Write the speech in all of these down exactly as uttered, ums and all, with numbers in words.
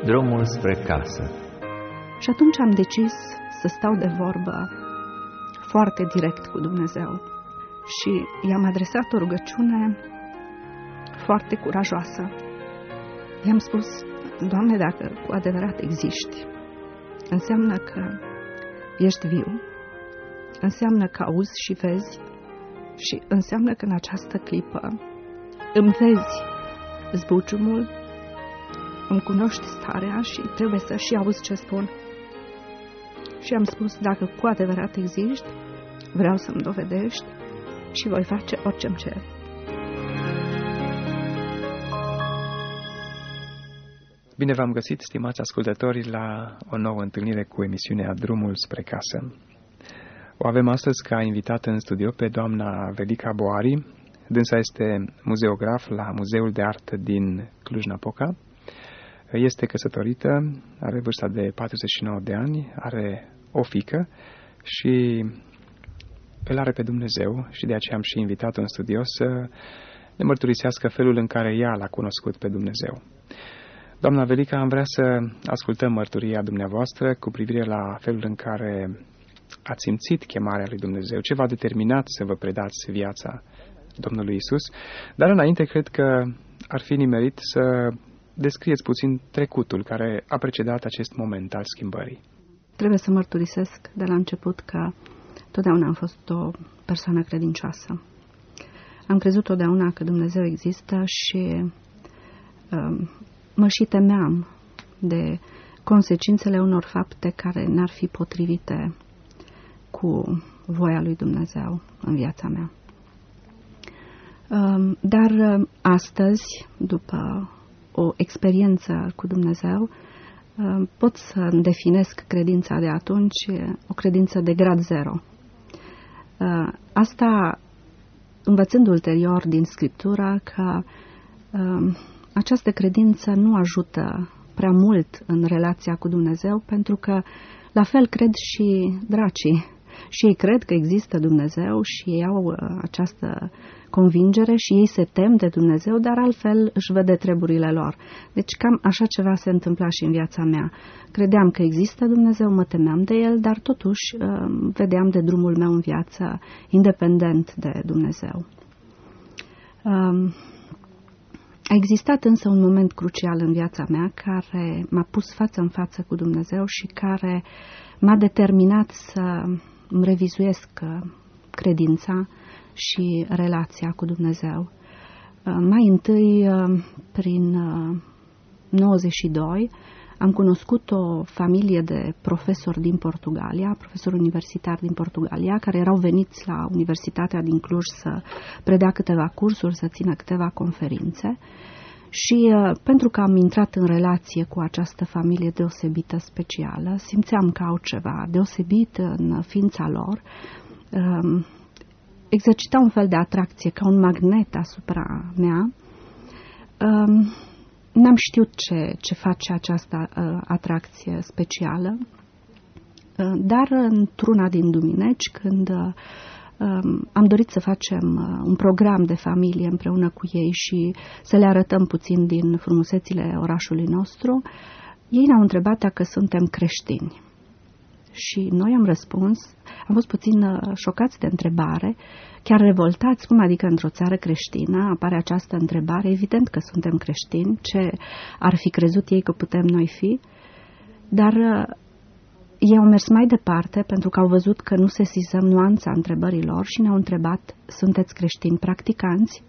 Drumul spre casă. Și atunci am decis să stau de vorbă foarte direct cu Dumnezeu și i-am adresat o rugăciune foarte curajoasă. I-am spus: Doamne, dacă cu adevărat existi, înseamnă că ești viu, înseamnă că auzi și vezi și înseamnă că în această clipă îmi vezi zbuciumul, îmi cunoști starea și trebuie să și auzi ce spun. Și am spus: dacă cu adevărat existi, vreau să-mi dovedești și voi face orice-mi ceri. Bine v-am găsit, stimați ascultători, la o nouă întâlnire cu emisiunea Drumul spre casă. O avem astăzi ca invitată în studio pe doamna Velica Boari. Dânsa este muzeograf la Muzeul de Artă din Cluj-Napoca. Este căsătorită, are vârsta de patruzeci și nouă de ani, are o fiică și îl are pe Dumnezeu și de aceea am și invitat-o în studio să ne mărturisească felul în care ea l-a cunoscut pe Dumnezeu. Doamna Velica, am vrea să ascultăm mărturia dumneavoastră cu privire la felul în care ați simțit chemarea lui Dumnezeu, ce v-a determinat să vă predați viața Domnului Isus, dar înainte cred că ar fi nimerit să descrieți puțin trecutul care a precedat acest moment al schimbării. Trebuie să mărturisesc de la început că totdeauna am fost o persoană credincioasă. Am crezut totdeauna că Dumnezeu există și um, mă și temeam de consecințele unor fapte care n-ar fi potrivite cu voia lui Dumnezeu în viața mea. Um, dar astăzi, după o experiență cu Dumnezeu, pot să definesc credința de atunci o credință de grad zero. Asta învățând ulterior din Scriptura că această credință nu ajută prea mult în relația cu Dumnezeu, pentru că la fel cred și dracii. Și ei cred că există Dumnezeu și ei au această convingere și ei se tem de Dumnezeu, dar altfel își văd de treburile lor. Deci cam așa ceva se întâmpla și în viața mea. Credeam că există Dumnezeu, mă temeam de El, dar totuși vedeam de drumul meu în viață independent de Dumnezeu. A existat însă un moment crucial în viața mea care m-a pus față în față cu Dumnezeu și care m-a determinat să îmi revizuiesc credința și relația cu Dumnezeu. Mai întâi, prin nouăzeci și doi, am cunoscut o familie de profesori din Portugalia, profesori universitari din Portugalia, care erau veniți la Universitatea din Cluj să predea câteva cursuri, să țină câteva conferințe. Și pentru că am intrat în relație cu această familie deosebită, specială, simțeam că au ceva deosebit în ființa lor, exercita un fel de atracție, ca un magnet asupra mea. N-am știut ce, ce face această atracție specială, dar într-una din dumineci, când am dorit să facem un program de familie împreună cu ei și să le arătăm puțin din frumusețile orașului nostru, ei ne-au întrebat dacă suntem creștini. Și noi am răspuns, am fost puțin șocați de întrebare, chiar revoltați, cum adică într-o țară creștină apare această întrebare, evident că suntem creștini, ce ar fi crezut ei că putem noi fi, dar ei au mers mai departe pentru că au văzut că nu sesizăm nuanța întrebărilor și ne-au întrebat: sunteți creștini practicanți?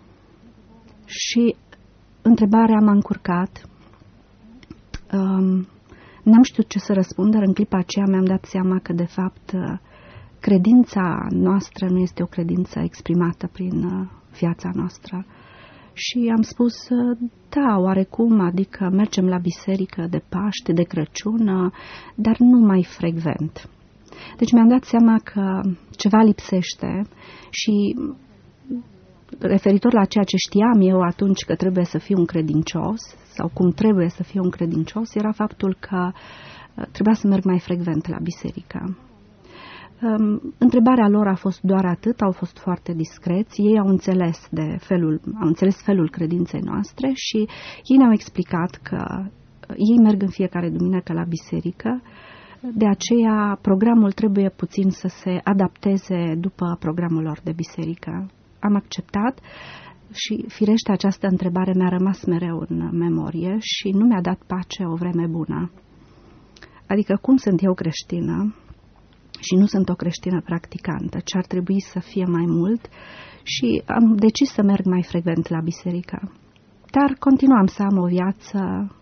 Și întrebarea m-a încurcat. Um, n-am știut ce să răspund, dar în clipa aceea mi-am dat seama că de fapt credința noastră nu este o credință exprimată prin viața noastră. Și am spus: da, oarecum, adică mergem la biserică de Paște, de Crăciun, dar nu mai frecvent. Deci mi-am dat seama că ceva lipsește și referitor la ceea ce știam eu atunci că trebuie să fiu un credincios sau cum trebuie să fiu un credincios, era faptul că trebuia să merg mai frecvent la biserică. Întrebarea lor a fost doar atât, au fost foarte discreți, ei au înțeles, de felul, au înțeles felul credinței noastre și ei ne-au explicat că ei merg în fiecare duminică la biserică, de aceea programul trebuie puțin să se adapteze după programul lor de biserică. Am acceptat și firește această întrebare mi-a rămas mereu în memorie și nu mi-a dat pace o vreme bună. Adică cum sunt eu creștină și nu sunt o creștină practicantă, ce ar trebui să fie mai mult, și am decis să merg mai frecvent la biserică. Dar continuam să am o viață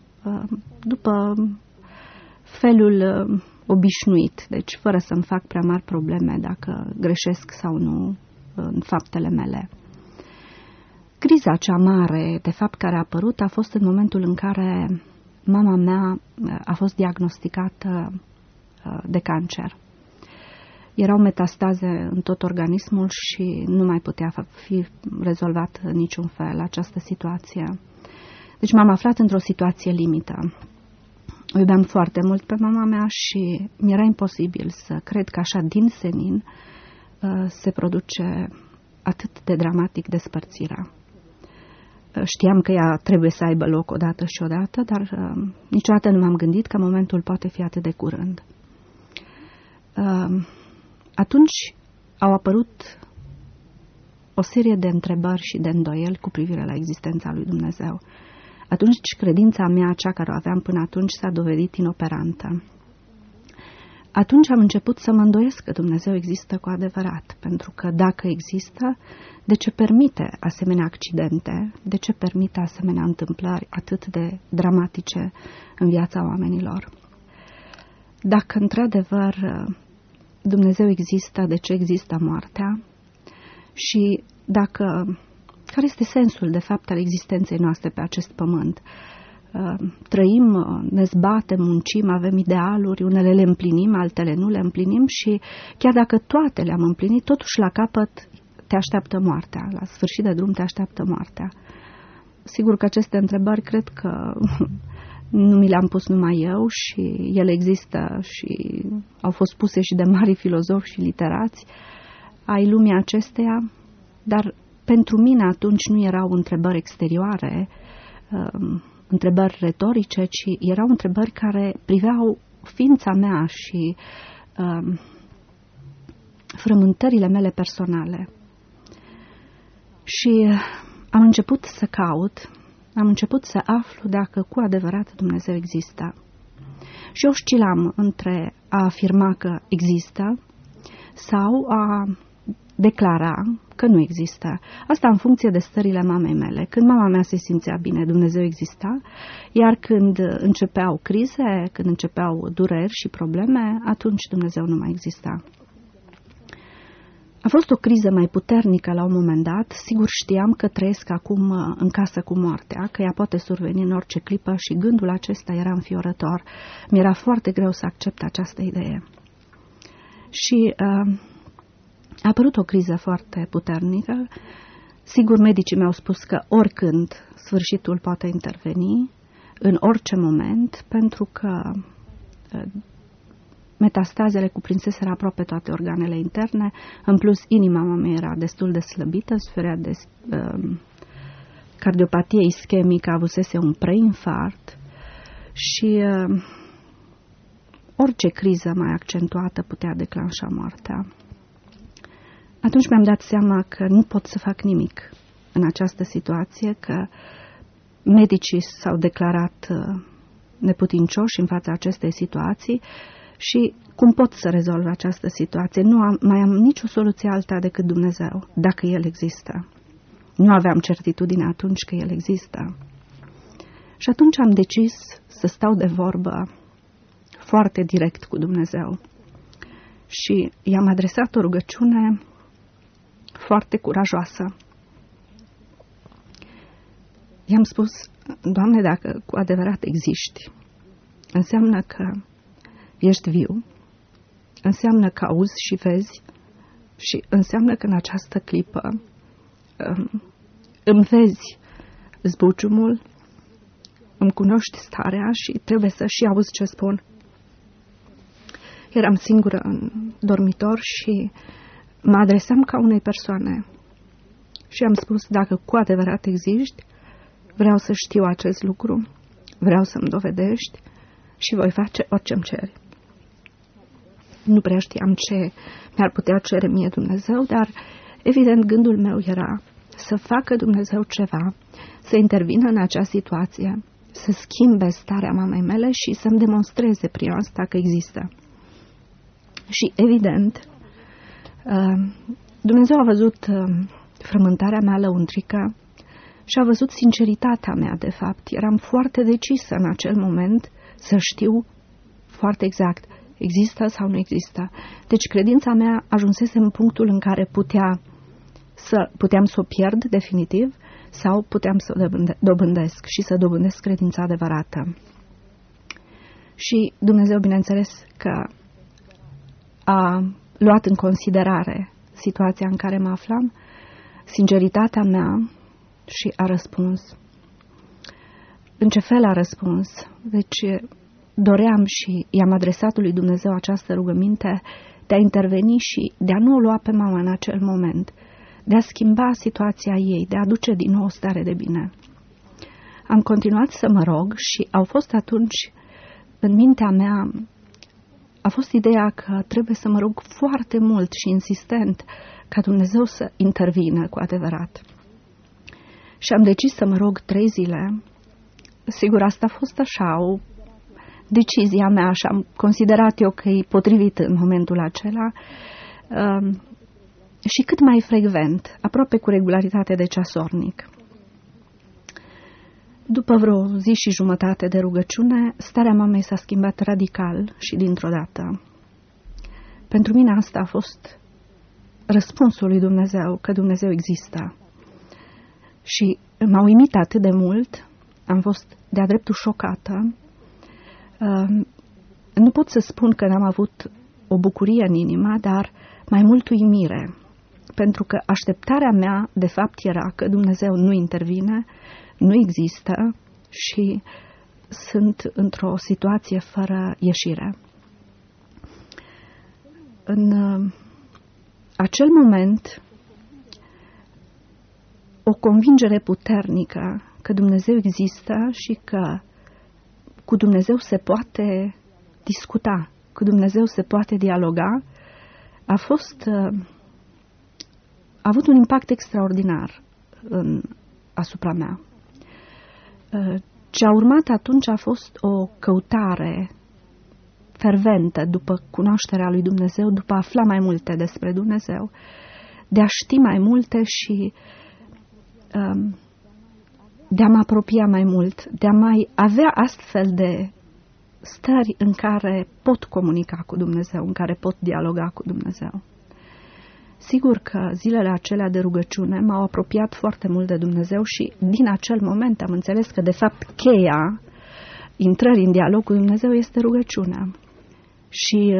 după felul obișnuit, deci fără să-mi fac prea mari probleme dacă greșesc sau nu în faptele mele. Criza cea mare, de fapt, care a apărut a fost în momentul în care mama mea a fost diagnosticată de cancer. Erau metastaze în tot organismul și nu mai putea fi rezolvat în niciun fel această situație. Deci m-am aflat într-o situație limită. O iubeam foarte mult pe mama mea și mi-era imposibil să cred că așa din senin se produce atât de dramatic despărțirea. Știam că ea trebuie să aibă loc odată și odată, dar uh, niciodată nu m-am gândit că momentul poate fi atât de curând. Uh, atunci au apărut o serie de întrebări și de îndoieli cu privire la existența lui Dumnezeu. Atunci credința mea, cea care o aveam până atunci, s-a dovedit inoperantă. Atunci am început să mă îndoiesc că Dumnezeu există cu adevărat, pentru că dacă există, de ce permite asemenea accidente, de ce permite asemenea întâmplări atât de dramatice în viața oamenilor? Dacă într-adevăr Dumnezeu există, de ce există moartea? Și dacă, care este sensul de fapt al existenței noastre pe acest pământ? Trăim, ne zbatem, muncim, avem idealuri, unele le împlinim, altele nu le împlinim și chiar dacă toate le-am împlinit, totuși la capăt te așteaptă moartea, la sfârșit de drum te așteaptă moartea. Sigur că aceste întrebări cred că nu mi le-am pus numai eu și ele există și au fost puse și de mari filozofi și literați ai lumii acesteia, dar pentru mine atunci nu erau întrebări exterioare, întrebări retorice, ci erau întrebări care priveau ființa mea și um, frământările mele personale. Și am început să caut, am început să aflu dacă cu adevărat Dumnezeu există. Și oscilam între a afirma că există sau a declara că nu există. Asta în funcție de stările mamei mele. Când mama mea se simțea bine, Dumnezeu exista, iar când începeau crize, când începeau dureri și probleme, atunci Dumnezeu nu mai exista. A fost o criză mai puternică la un moment dat. Sigur știam că trăiesc acum în casă cu moartea, că ea poate surveni în orice clipă și gândul acesta era înfiorător. Mi-era foarte greu să accept această idee. Și uh, a apărut o criză foarte puternică. Sigur, medicii mi-au spus că oricând sfârșitul poate interveni, în orice moment, pentru că metastazele cuprinseseră aproape toate organele interne, în plus inima mea era destul de slăbită, suferea de uh, cardiopatie ischemică, avusese un preinfarct și uh, orice criză mai accentuată putea declanșa moartea. Atunci mi-am dat seama că nu pot să fac nimic în această situație, că medicii s-au declarat neputincioși în fața acestei situații și cum pot să rezolv această situație? Nu am, mai am nicio soluție alta decât Dumnezeu, dacă El există. Nu aveam certitudine atunci că El există. Și atunci am decis să stau de vorbă foarte direct cu Dumnezeu. Și i-am adresat o rugăciune foarte curajoasă. I-am spus, Doamne, dacă cu adevărat existi, înseamnă că ești viu, înseamnă că auzi și vezi și înseamnă că în această clipă um, îmi vezi zbuciumul, îmi cunoști starea și trebuie să și auzi ce spun. Eram singură în dormitor și mă adresam ca unei persoane și am spus, dacă cu adevărat existi, vreau să știu acest lucru, vreau să-mi dovedești și voi face orice-mi ceri. Nu prea știam ce mi-ar putea cere mie Dumnezeu, dar evident gândul meu era să facă Dumnezeu ceva, să intervină în acea situație, să schimbe starea mamei mele și să-mi demonstreze prin asta că există. Și evident, Dumnezeu a văzut frământarea mea lăuntrică și a văzut sinceritatea mea, de fapt. Eram foarte decisă în acel moment să știu foarte exact, există sau nu există. Deci credința mea ajunsese în punctul în care putea să, puteam să o pierd definitiv sau puteam să o dobândesc și să dobândesc credința adevărată. Și Dumnezeu, bineînțeles, că a luat în considerare situația în care mă aflam, sinceritatea mea și a răspuns. În ce fel a răspuns? Deci doream și i-am adresat lui Dumnezeu această rugăminte de a interveni și de a nu o lua pe mama în acel moment, de a schimba situația ei, de a aduce din nou o stare de bine. Am continuat să mă rog și au fost atunci, în mintea mea, a fost ideea că trebuie să mă rog foarte mult și insistent ca Dumnezeu să intervină cu adevărat. Și am decis să mă rog trei zile. Sigur, asta a fost așa, o decizia mea și am considerat eu că e potrivit în momentul acela. Uh, și cât mai frecvent, aproape cu regularitate de ceasornic. După vreo zi și jumătate de rugăciune, starea mamei s-a schimbat radical și dintr-o dată. Pentru mine asta a fost răspunsul lui Dumnezeu, că Dumnezeu există. Și m-a uimit atât de mult, am fost de-a dreptul șocată. Uh, nu pot să spun că n-am avut o bucurie în inima, dar mai mult uimire, pentru că așteptarea mea, de fapt, era că Dumnezeu nu intervine, nu există și sunt într-o situație fără ieșire. În uh, acel moment, o convingere puternică că Dumnezeu există și că cu Dumnezeu se poate discuta, cu Dumnezeu se poate dialoga, a fost, a avut un impact extraordinar în, asupra mea. Ce a urmat atunci a fost o căutare ferventă după cunoașterea lui Dumnezeu, după a afla mai multe despre Dumnezeu, de a ști mai multe și de a mă apropia mai mult, de a mai avea astfel de stări în care pot comunica cu Dumnezeu, în care pot dialoga cu Dumnezeu. Sigur că zilele acelea de rugăciune m-au apropiat foarte mult de Dumnezeu și din acel moment am înțeles că de fapt cheia intrării în dialog cu Dumnezeu este rugăciunea. Și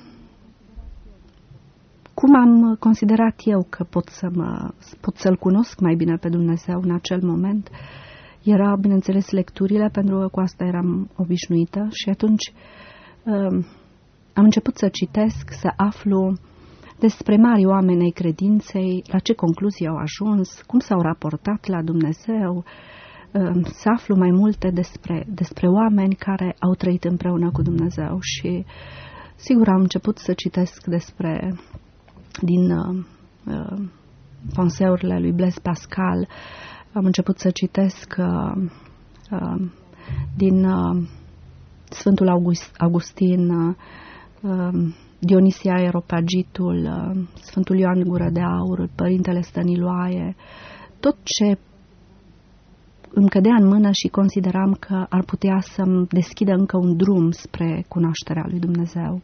cum am considerat eu că pot, să mă, pot să-L cunosc mai bine pe Dumnezeu în acel moment, era, bineînțeles, lecturile, pentru că cu asta eram obișnuită și atunci um, am început să citesc, să aflu despre mari oameni ai credinței, la ce concluzii au ajuns, cum s-au raportat la Dumnezeu, um, să aflu mai multe despre, despre oameni care au trăit împreună cu Dumnezeu și, sigur, am început să citesc despre din uh, uh, penseurile lui Blaise Pascal, am început să citesc uh, uh, din uh, Sfântul August, Augustin, uh, Dionisia Areopagitul, uh, Sfântul Ioan Gură de Aur, Părintele Stăniloae, tot ce îmi cădea în mână și consideram că ar putea să-mi deschidă încă un drum spre cunoașterea lui Dumnezeu.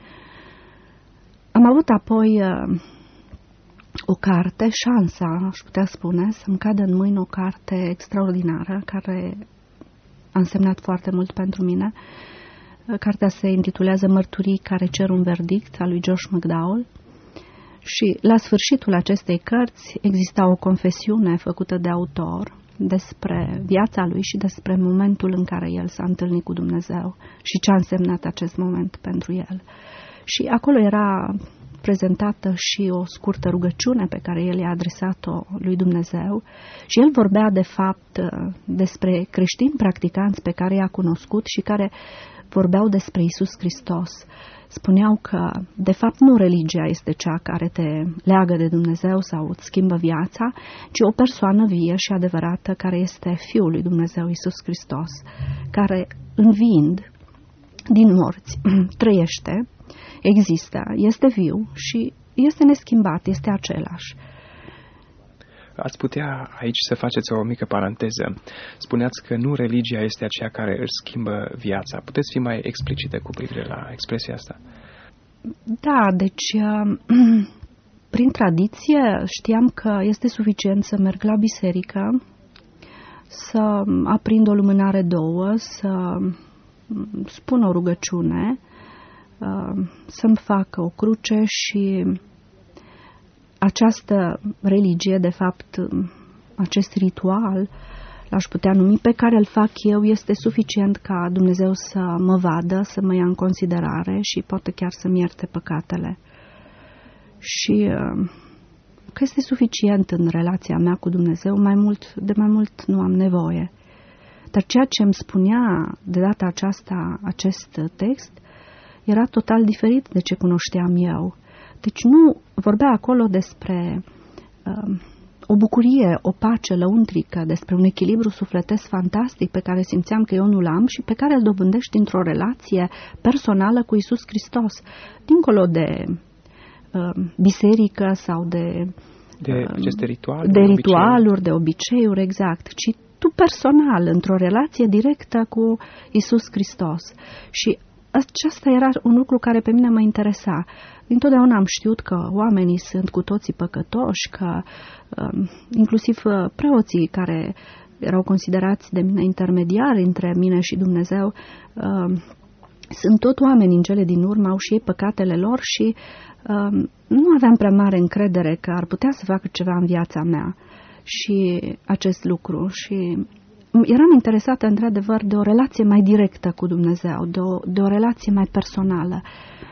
Am avut apoi uh, o carte, șansa, aș putea spune, să-mi cadă în mâini o carte extraordinară, care a însemnat foarte mult pentru mine. Cartea se intitulează Mărturii care cer un verdict, a lui Josh McDowell. Și la sfârșitul acestei cărți exista o confesiune făcută de autor despre viața lui și despre momentul în care el s-a întâlnit cu Dumnezeu și ce a însemnat acest moment pentru el. Și acolo era prezentată și o scurtă rugăciune pe care el i-a adresat-o lui Dumnezeu și el vorbea de fapt despre creștini practicanți pe care i-a cunoscut și care vorbeau despre Iisus Hristos. Spuneau că, de fapt, nu religia este cea care te leagă de Dumnezeu sau îți schimbă viața, ci o persoană vie și adevărată care este Fiul lui Dumnezeu, Iisus Hristos, care, înviind din morți, trăiește, există, este viu și este neschimbat, este același. Ați putea aici să faceți o mică paranteză. Spuneați că nu religia este aceea care își schimbă viața. Puteți fi mai explicite cu privire la expresia asta? Da, deci prin tradiție știam că este suficient să merg la biserică, să aprind o lumânare două, să spun o rugăciune, să-mi fac o cruce și această religie, de fapt, acest ritual, l-aș putea numi, pe care îl fac eu, este suficient ca Dumnezeu să mă vadă, să mă ia în considerare și poate chiar să-mi ierte păcatele. Și că este suficient în relația mea cu Dumnezeu, mai mult, de mai mult nu am nevoie. Dar ceea ce îmi spunea de data aceasta acest text era total diferit de ce cunoșteam eu. Deci nu vorbea acolo despre uh, o bucurie, o pace lăuntrică, despre un echilibru sufletesc fantastic pe care simțeam că eu nu l-am și pe care îl dobândești într-o relație personală cu Iisus Hristos, dincolo de uh, biserică sau de, de, uh, aceste ritualuri, de de ritualuri, obiceiuri. de obiceiuri, exact, ci tu personal, într-o relație directă cu Iisus Hristos. Și aceasta era un lucru care pe mine mă interesa. Întotdeauna am știut că oamenii sunt cu toții păcătoși, că um, inclusiv preoții care erau considerați de mine intermediari între mine și Dumnezeu, um, sunt tot oameni în cele din urmă, au și ei păcatele lor și um, nu aveam prea mare încredere că ar putea să facă ceva în viața mea și acest lucru. Și eram interesată, într-adevăr, de o relație mai directă cu Dumnezeu, de o, de o relație mai personală.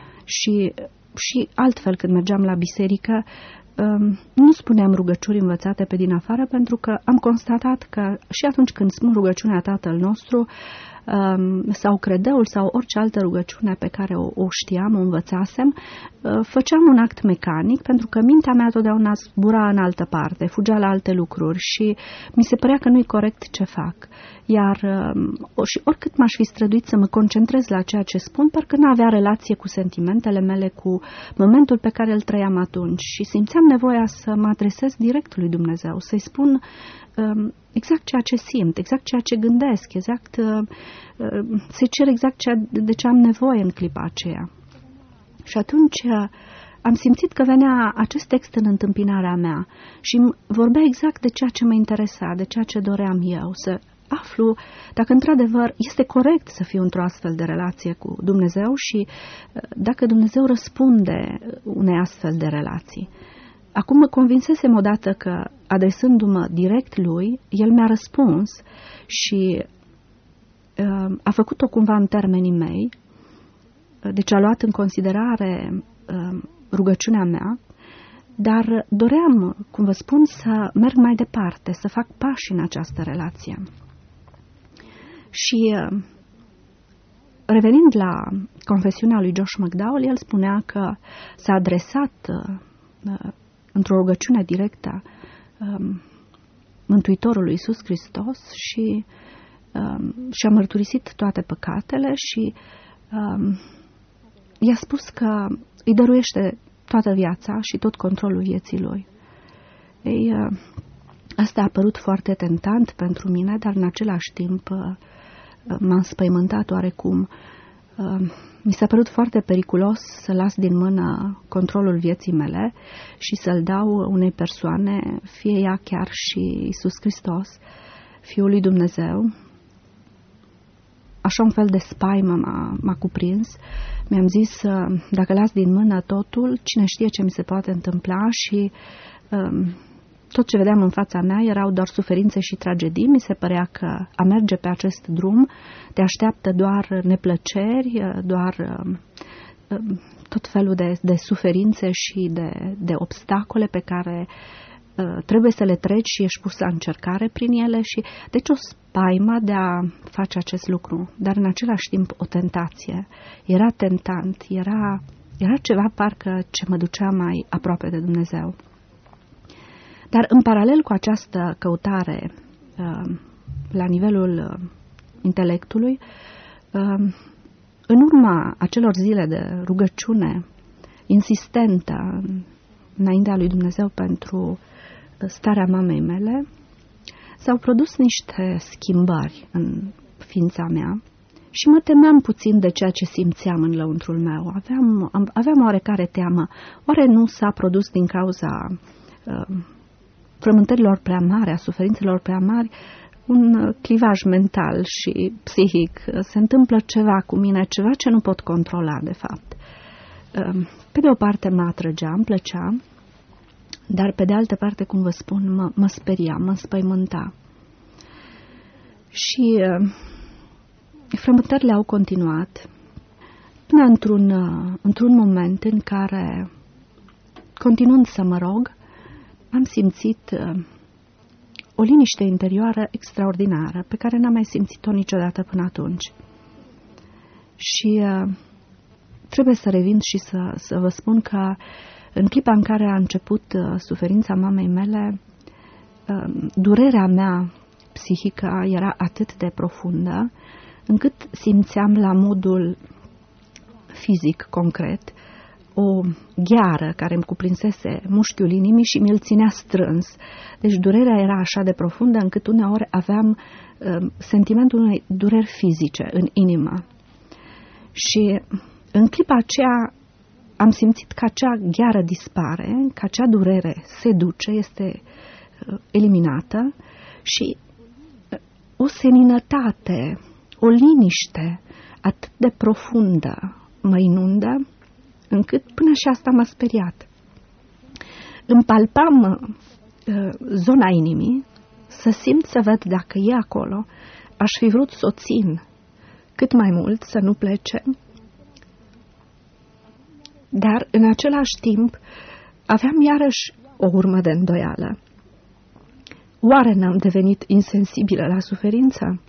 Și, și altfel, când mergeam la biserică, um, nu spuneam rugăciuni învățate pe din afară, pentru că am constatat că și atunci când spun rugăciunea Tatăl nostru, um, sau credeul, sau orice altă rugăciune pe care o, o știam, o învățasem, uh, făceam un act mecanic, pentru că mintea mea totdeauna zbura în altă parte, fugea la alte lucruri și mi se părea că nu-i corect ce fac. Iar um, și oricât m-aș fi străduit să mă concentrez la ceea ce spun, parcă nu avea relație cu sentimentele mele, cu momentul pe care îl trăiam atunci și simțeam nevoia să mă adresez direct lui Dumnezeu, să-i spun um, exact ceea ce simt, exact ceea ce gândesc, exact, uh, uh, să-i cer exact ceea de ce am nevoie în clipa aceea. Și atunci uh, am simțit că venea acest text în întâmpinarea mea și vorbea exact de ceea ce mă interesa, de ceea ce doream eu, să aflu dacă într-adevăr este corect să fiu într-o astfel de relație cu Dumnezeu și dacă Dumnezeu răspunde unei astfel de relații. Acum mă convinsesem odată că, adresându-mă direct lui, el mi-a răspuns și uh, a făcut-o cumva în termenii mei, deci a luat în considerare uh, rugăciunea mea, dar doream, cum vă spun, să merg mai departe, să fac pași în această relație. Și revenind la confesiunea lui Josh McDowell, el spunea că s-a adresat uh, într-o rugăciune directă um, Mântuitorului Iisus Hristos și um, și-a mărturisit toate păcatele și um, i-a spus că îi dăruiește toată viața și tot controlul vieții lui. Ei, uh, asta a părut foarte tentant pentru mine, dar în același timp uh, m-a înspăimântat oarecum. Mi s-a părut foarte periculos să las din mână controlul vieții mele și să-l dau unei persoane, fie ea chiar și Iisus Hristos, Fiul lui Dumnezeu. Așa un fel de spaimă m-a, m-a cuprins. Mi-am zis, dacă las din mână totul, cine știe ce mi se poate întâmpla și um, tot ce vedeam în fața mea erau doar suferințe și tragedii. Mi se părea că a merge pe acest drum te așteaptă doar neplăceri, doar tot felul de, de suferințe și de, de obstacole pe care uh, trebuie să le treci și ești pus la încercare prin ele și deci o spaimă de a face acest lucru, dar în același timp o tentație. Era tentant, era, era ceva parcă ce mă ducea mai aproape de Dumnezeu. Dar în paralel cu această căutare uh, la nivelul uh, intelectului, uh, în urma acelor zile de rugăciune insistentă înaintea lui Dumnezeu pentru starea mamei mele, s-au produs niște schimbări în ființa mea și mă temeam puțin de ceea ce simțeam în lăuntrul meu. Aveam, aveam oarecare teamă. Oare nu s-a produs din cauza uh, frământărilor prea mari, a suferințelor prea mari, un clivaj mental și psihic? Se întâmplă ceva cu mine, ceva ce nu pot controla, de fapt. Pe de o parte mă atrăgea, îmi plăcea, dar pe de altă parte, cum vă spun, mă, mă speria, mă înspăimânta. Și frământările au continuat până într-un, într-un moment în care, continuând să mă rog, am simțit o liniște interioară extraordinară, pe care n-am mai simțit-o niciodată până atunci. Și uh, trebuie să revin și să, să vă spun că în clipa în care a început uh, suferința mamei mele, uh, durerea mea psihică era atât de profundă, încât simțeam la modul fizic, concret, o gheară care îmi cuprinsese mușchiul inimii și mi-l ținea strâns. Deci durerea era așa de profundă încât uneori aveam uh, sentimentul unei dureri fizice în inimă. Și în clipa aceea am simțit că acea gheară dispare, că acea durere se duce, este uh, eliminată și uh, o seninătate, o liniște atât de profundă mă inundă, încât până și asta m-a speriat. Îmi palpam uh, zona inimii, să simt, să văd dacă e acolo. Aș fi vrut să o țin cât mai mult, să nu plece. Dar, în același timp, aveam iarăși o urmă de îndoială. Oare n-am devenit insensibilă la suferință?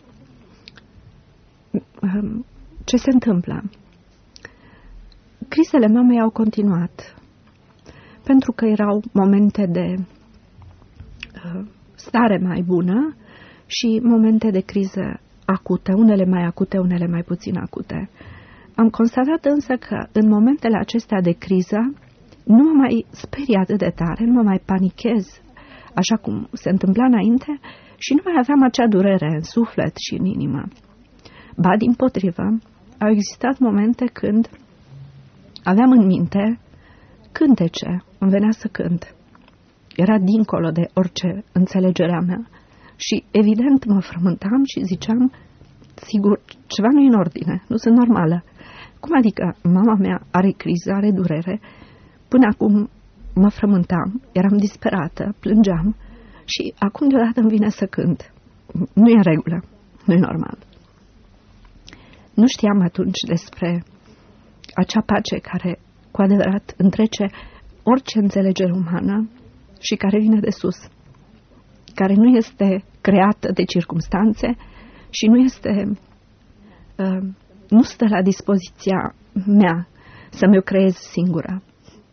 Uh, ce se întâmplă? Crizele mamei au continuat, pentru că erau momente de uh, stare mai bună și momente de criză acute, unele mai acute, unele mai puțin acute. Am constatat însă că în momentele acestea de criză nu mă mai sperie atât de tare, nu mă mai panichez, așa cum se întâmpla înainte, și nu mai aveam acea durere în suflet și în inimă. Ba, dimpotrivă, au existat momente când aveam în minte cântece, îmi venea să cânt. Era dincolo de orice înțelegerea mea și evident mă frământam și ziceam, sigur, ceva nu e în ordine, nu sunt normală. Cum adică mama mea are criză, are durere? Până acum mă frământam, eram disperată, plângeam și acum deodată îmi vine să cânt. Nu e în regulă, nu e normal. Nu știam atunci despre acea pace care cu adevărat întrece orice înțelegere umană și care vine de sus, care nu este creată de circumstanțe și nu este, uh, nu stă la dispoziția mea să mi-o creez singură.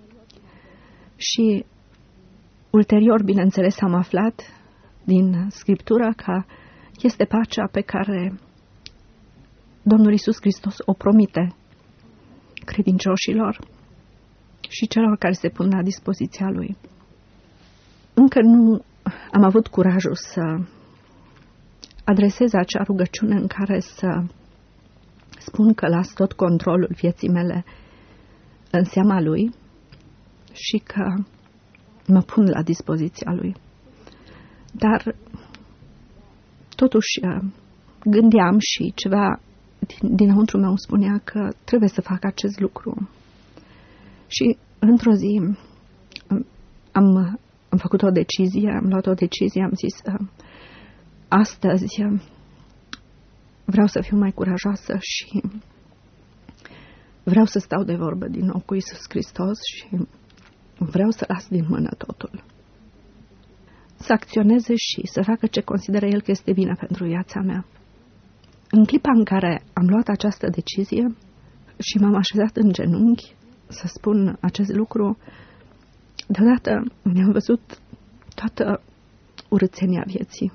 Și ulterior, bineînțeles, am aflat din Scriptură că este pacea pe care Domnul Iisus Hristos o promite credincioșilor și celor care se pun la dispoziția Lui. Încă nu am avut curajul să adresez acea rugăciune în care să spun că las tot controlul vieții mele în seama Lui și că mă pun la dispoziția Lui. Dar totuși gândeam și ceva din, dinăuntru meu spunea că trebuie să fac acest lucru. Și într-o zi am, am făcut o decizie, am luat o decizie, am zis astăzi vreau să fiu mai curajoasă și vreau să stau de vorbă din nou cu Iisus Hristos și vreau să las din mână totul. Să acționeze și să facă ce consideră El că este bine pentru viața mea. În clipa în care am luat această decizie și m-am așezat în genunchi să spun acest lucru, deodată mi-am văzut toată urâțenia vieții.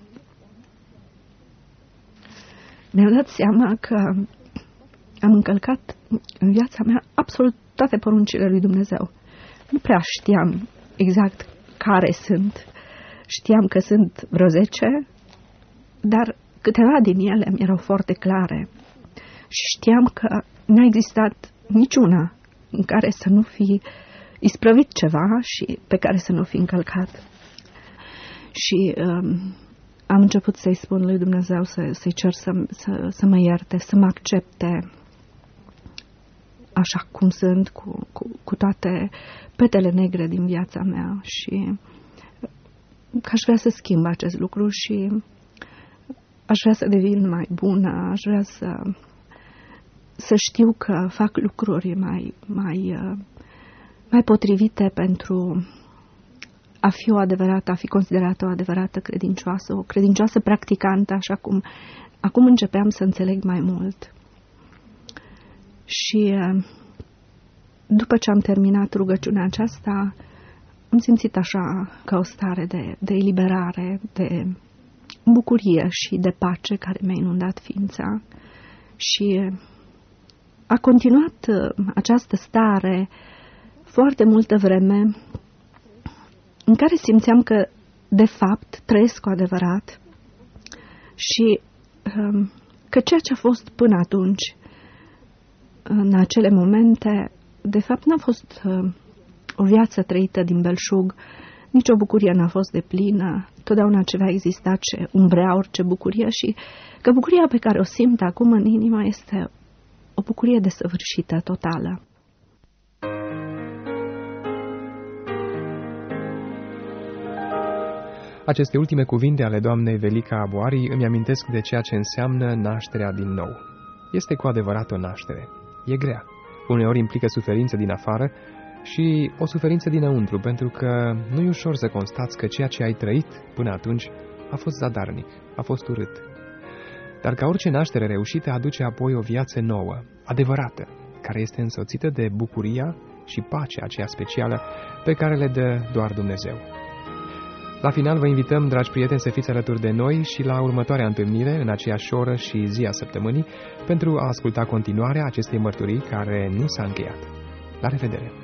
Mi-am dat seama că am încălcat în viața mea absolut toate poruncile lui Dumnezeu. Nu prea știam exact care sunt. Știam că sunt vreo zece, dar câteva din ele mi erau foarte clare. Și știam că nu a existat niciuna în care să nu fi isprăvit ceva și pe care să nu fi încălcat. Și um, am început să-i spun lui Dumnezeu, să, să-i cer să, să, să mă ierte, să mă accepte așa cum sunt, cu, cu, cu toate petele negre din viața mea și că aș vrea să schimb acest lucru și aș vrea să devin mai bună, aș vrea să, să știu că fac lucruri mai, mai, mai potrivite pentru a fi o adevărată, a fi considerată o adevărată credincioasă, o credincioasă practicantă, așa cum acum începeam să înțeleg mai mult. Și după ce am terminat rugăciunea aceasta, am simțit așa ca o stare de, de eliberare, de bucurie și de pace care mi-a inundat ființa. Și a continuat această stare foarte multă vreme în care simțeam că, de fapt, trăiesc cu adevărat și că ceea ce a fost până atunci, în acele momente, de fapt n-a fost o viață trăită din belșug, nici o bucurie n-a fost deplină, totdeauna ceva exista ce umbrea orice bucurie și că bucuria pe care o simt acum în inimă este o bucurie desăvârșită, totală. Aceste ultime cuvinte ale doamnei Velica Aboari îmi amintesc de ceea ce înseamnă nașterea din nou. Este cu adevărat o naștere. E grea. Uneori implică suferință din afară și o suferință dinăuntru, pentru că nu e ușor să constați că ceea ce ai trăit până atunci a fost zadarnic, a fost urât. Dar ca orice naștere reușită aduce apoi o viață nouă, adevărată, care este însoțită de bucuria și pacea aceea specială pe care le dă doar Dumnezeu. La final vă invităm, dragi prieteni, să fiți alături de noi și la următoarea întâlnire, în aceeași oră și zi a săptămânii, pentru a asculta continuarea acestei mărturii care nu s-a încheiat. La revedere!